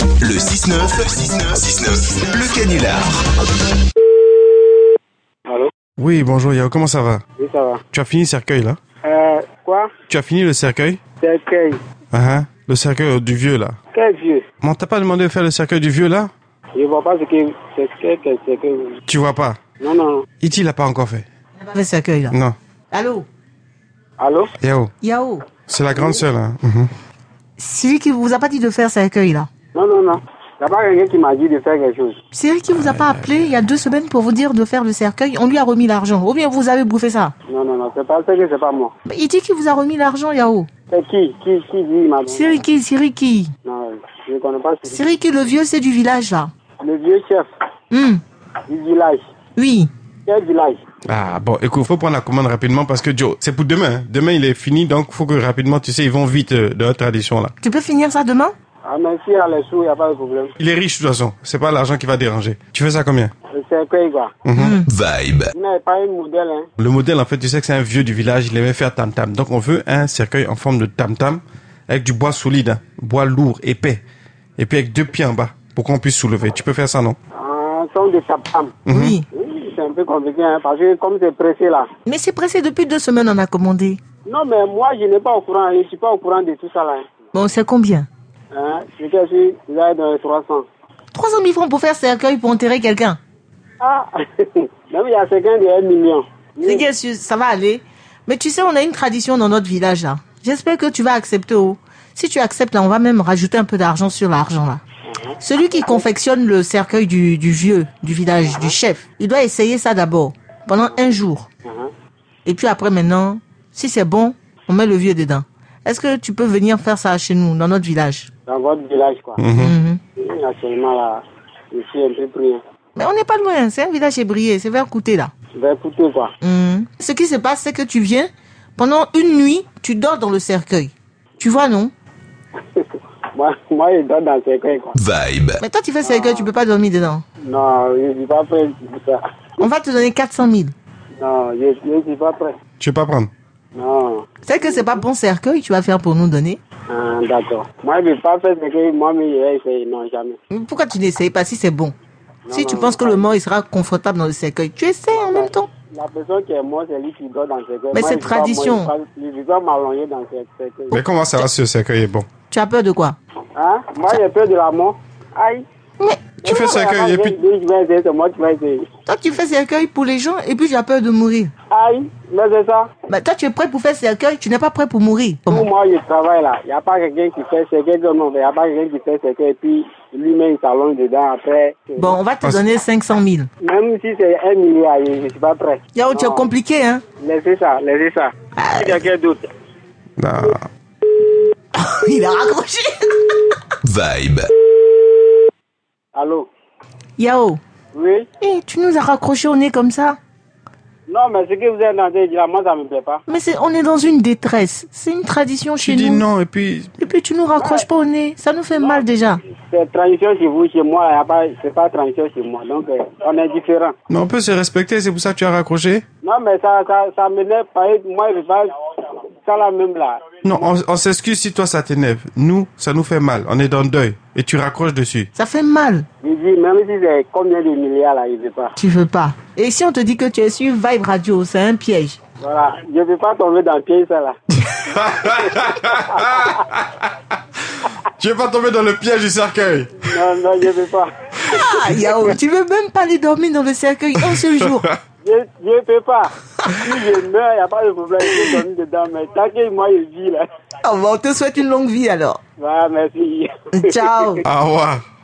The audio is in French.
Le 6-9, le canular. Allô? Oui, bonjour Yao, comment ça va? Oui, ça va. Tu as fini le cercueil là? Quoi? Tu as fini le cercueil? Cercueil. Le cercueil du vieux là. Quel vieux? Mais on t'a pas demandé de faire le cercueil du vieux là? Je vois pas ce que c'est. Tu vois pas? Non. Iti l'a pas encore fait. Il n'a pas fait cercueil là. Non. Allô? Allô? Yao. C'est la grande sœur là. Siri qui vous a pas dit de faire cercueil là. Non. Il n'y a pas quelqu'un qui m'a dit de faire quelque chose. Siri qui vous a pas appelé il y a 2 semaines pour vous dire de faire le cercueil, on lui a remis l'argent. Ou bien vous avez bouffé ça? Non, c'est pas ça que c'est pas moi. Mais il dit qu'il vous a remis l'argent, Yao. C'est qui dit, madame? Siri qui? Non, je ne connais pas Siri. Siri qui, le vieux, c'est du village là. Le vieux chef du village. Oui. Quel village? Ah bon, écoute, faut prendre la commande rapidement parce que Joe, c'est pour demain. Demain il est fini, donc faut que rapidement, tu sais, ils vont vite de la tradition là. Tu peux finir ça demain? Ah, mais si il y a les sous, il n'y a pas de problème. Il est riche de toute façon, c'est pas l'argent qui va déranger. Tu fais ça combien? Le cercueil, quoi. Vibe. Il n'est pas un modèle, hein. Le modèle en fait, tu sais que c'est un vieux du village, il aimait faire tam-tam. Donc on veut un cercueil en forme de tam-tam avec du bois solide, hein, bois lourd, épais. Et puis avec 2 pieds en bas pour qu'on puisse soulever. Tu peux faire ça, non? Son de tam-tam. Oui. Oui, c'est un peu compliqué, hein, parce que comme c'est pressé là. Mais c'est pressé depuis 2 semaines, on a commandé. Non, mais moi, je n'ai pas au courant, je suis pas au courant de tout ça là. Bon, c'est combien? Je suis là dans les 300. 300 000 francs pour faire cercueil pour enterrer quelqu'un. Ah, même il y a quelqu'un de 1 million. C'est bien sûr, ça va aller. Mais tu sais, on a une tradition dans notre village là. J'espère que tu vas accepter. Si tu acceptes là, on va même rajouter un peu d'argent sur l'argent là. Celui qui confectionne le cercueil du vieux, du village, du chef, il doit essayer ça d'abord, pendant 1 jour. Et puis après maintenant, si c'est bon, on met le vieux dedans. Est-ce que tu peux venir faire ça chez nous, dans notre village? Dans votre village, quoi. Actuellement, là, je suis un peu pris. Mais on n'est pas loin, c'est un village ébrié, c'est vers Kouté, là. Vers Kouté, quoi. Ce qui se passe, c'est que tu viens, pendant une nuit, tu dors dans le cercueil. Tu vois, non? moi, je dors dans le cercueil, quoi. Vibe. Mais toi, tu fais cercueil, tu peux pas dormir dedans. Non, je ne suis pas prêt pour ça. On va te donner 400 000. Non, je ne suis pas prêt. Tu veux pas prendre? Non. C'est que c'est pas bon cercueil, tu vas faire pour nous donner. Ah, d'accord. Moi, je ne vais pas faire cercueil, moi, mais je vais essayer. Non, jamais. Mais pourquoi tu n'essayes pas si c'est bon? Si tu non, penses que le mort il sera confortable dans le cercueil, tu essaies en même temps. La personne qui est morte, c'est lui qui dort dans le cercueil. Mais moi, c'est tradition. Je dois m'allonger dans le cercueil. Mais comment ça va si le cercueil est bon? Tu as peur de quoi? Hein? Moi, j'ai peur de la mort. Aïe. Mais Tu fais cercueil et puis... Je vais essayer, c'est moi qui vais essayer. toi tu fais cercueil pour les gens et puis tu as peur de mourir. Aïe, mais c'est ça. Mais toi tu es prêt pour faire cercueil, tu n'es pas prêt pour mourir. Pour moi, je travaille là. Il n'y a pas quelqu'un qui fait cercueil comme non. Il n'y a pas quelqu'un qui fait cercueil et puis lui-même il s'allonge dedans après. Bon, on va te donner 500 000. Même si c'est 1 milliard, je ne suis pas prêt. Yao, tu es compliqué, hein? Laissez ça. Si quelqu'un d'autre. Non. Il a raccroché. Vibe. Allô? Yao, Oui? tu nous as raccroché au nez comme ça. Non, mais ce que vous êtes en train de dire, moi, ça ne me plaît pas. Mais on est dans une détresse. C'est une tradition Tu chez dis nous. non et puis... Et puis tu nous raccroches pas au nez. Ça nous fait mal déjà. C'est tradition chez vous, chez moi, c'est pas tradition chez moi. Donc, on est différents. Mais on peut se respecter, c'est pour ça que tu as raccroché? Non, mais ça m'énerve pas. Moi, je pas ça la même là. Non, on s'excuse si toi ça t'énerve. Nous, ça nous fait mal. On est dans le deuil. Et tu raccroches dessus. Ça fait mal. Je dis, même si c'est combien de milliards là, je ne veux pas. Tu veux pas. Et si on te dit que tu es sur Vibe Radio, c'est un piège. Voilà, je ne veux pas tomber dans le piège ça là. Tu veux pas tomber dans le piège du cercueil? Non, je ne veux pas. Ah, Yao, tu veux même pas aller dormir dans le cercueil un seul jour. Je ne peux pas. Si je meurs, il n'y a pas de problème. Je peux dormir dedans. Mais tant que moi, je vis là. On te souhaite une longue vie alors. Voilà, merci. Ciao. Au revoir.